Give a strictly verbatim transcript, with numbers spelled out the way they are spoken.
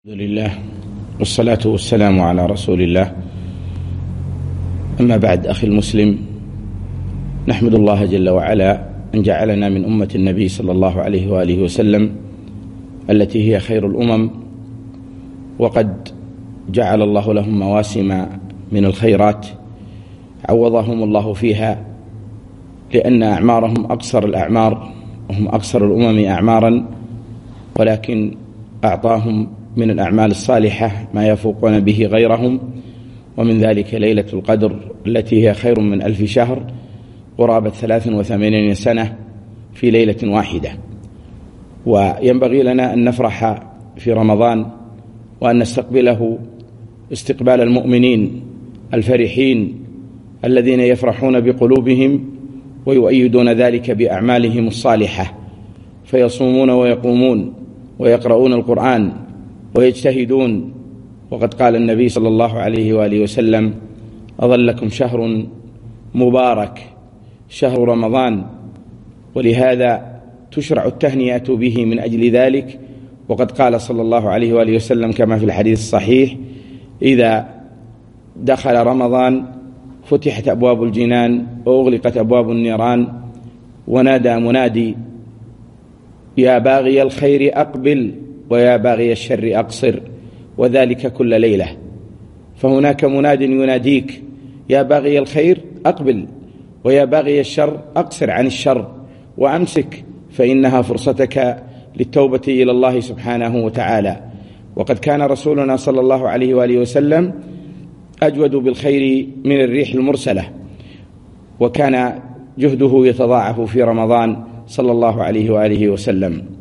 الحمد لله والصلاة والسلام على رسول الله. أما بعد، أخي المسلم، نحمد الله جل وعلا أن جعلنا من أمة النبي صلى الله عليه وآله وسلم التي هي خير الأمم، وقد جعل الله لهم مواسم من الخيرات عوضهم الله فيها، لأن أعمارهم أقصر الأعمار وهم أقصر الأمم أعمارا، ولكن أعطاهم من الأعمال الصالحة ما يفوقون به غيرهم، ومن ذلك ليلة القدر التي هي خير من ألف شهر، قرابة ثلاث وثمانين سنة في ليلة واحدة. وينبغي لنا أن نفرح في رمضان وأن نستقبله استقبال المؤمنين الفرحين الذين يفرحون بقلوبهم ويؤيدون ذلك بأعمالهم الصالحة، فيصومون ويقومون ويقرؤون القرآن ويجتهدون. وقد قال النبي صلى الله عليه وآله وسلم: أظلكم شهر مبارك شهر رمضان، ولهذا تشرع التهنئة به من أجل ذلك. وقد قال صلى الله عليه وآله وسلم كما في الحديث الصحيح: إذا دخل رمضان فتحت أبواب الجنان وأغلقت أبواب النيران، ونادى منادي: يا باغي الخير أقبل ويا باغي الشر أقصر، وذلك كل ليلة. فهناك مناد يناديك: يا باغي الخير أقبل، ويا باغي الشر أقصر عن الشر وأمسك، فإنها فرصتك للتوبة إلى الله سبحانه وتعالى. وقد كان رسولنا صلى الله عليه وآله وسلم أجود بالخير من الريح المرسلة، وكان جهده يتضاعف في رمضان صلى الله عليه وآله وسلم.